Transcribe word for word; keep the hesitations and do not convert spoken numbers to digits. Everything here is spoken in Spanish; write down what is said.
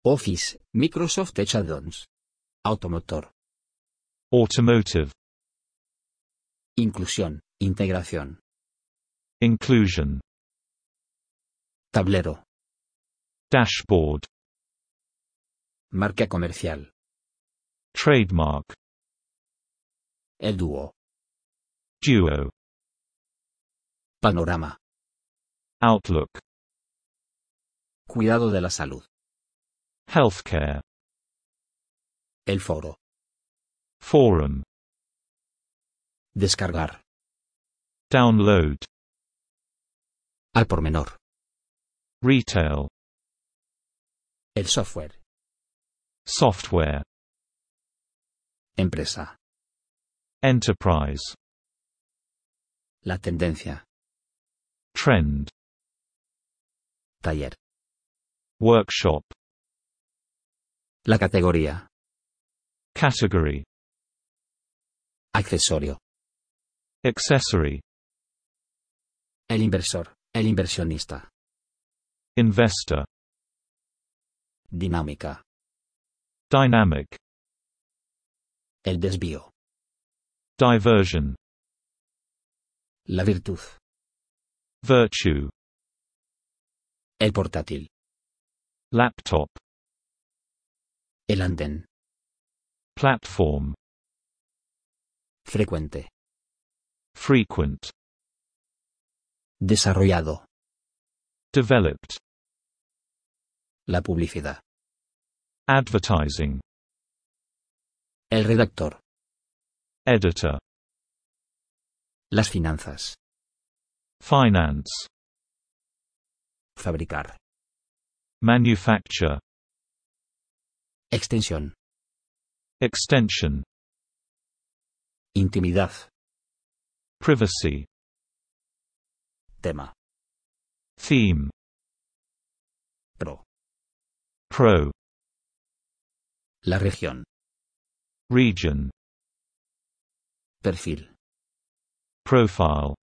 Office, Microsoft Edge Add-ons. Automotor. Automotive. Inclusión, integración. Inclusion. Tablero. Dashboard. Marca comercial. Trademark. El dúo. Duo. Panorama. Outlook. Cuidado de la salud. Healthcare. El foro. Forum. Descargar. Download. Al por menor. Retail. El software. Software. Empresa. Enterprise. La tendencia. Trend. Taller. Workshop. La categoría. Category. Accesorio. Accessory. El inversor. El inversionista. Investor. Dinámica. Dynamic. El desvío. Diversion. La virtud. Virtue. El portátil. Laptop. El andén. Platform. Frecuente. Frequent. Desarrollado. Developed. La publicidad. Advertising. El redactor. Editor. Las finanzas. Finance. Fabricar. Manufacture. Extensión. Extension. Intimidad. Privacy. Tema. Theme. Pro. Pro. La región. Region. Perfil. Profile.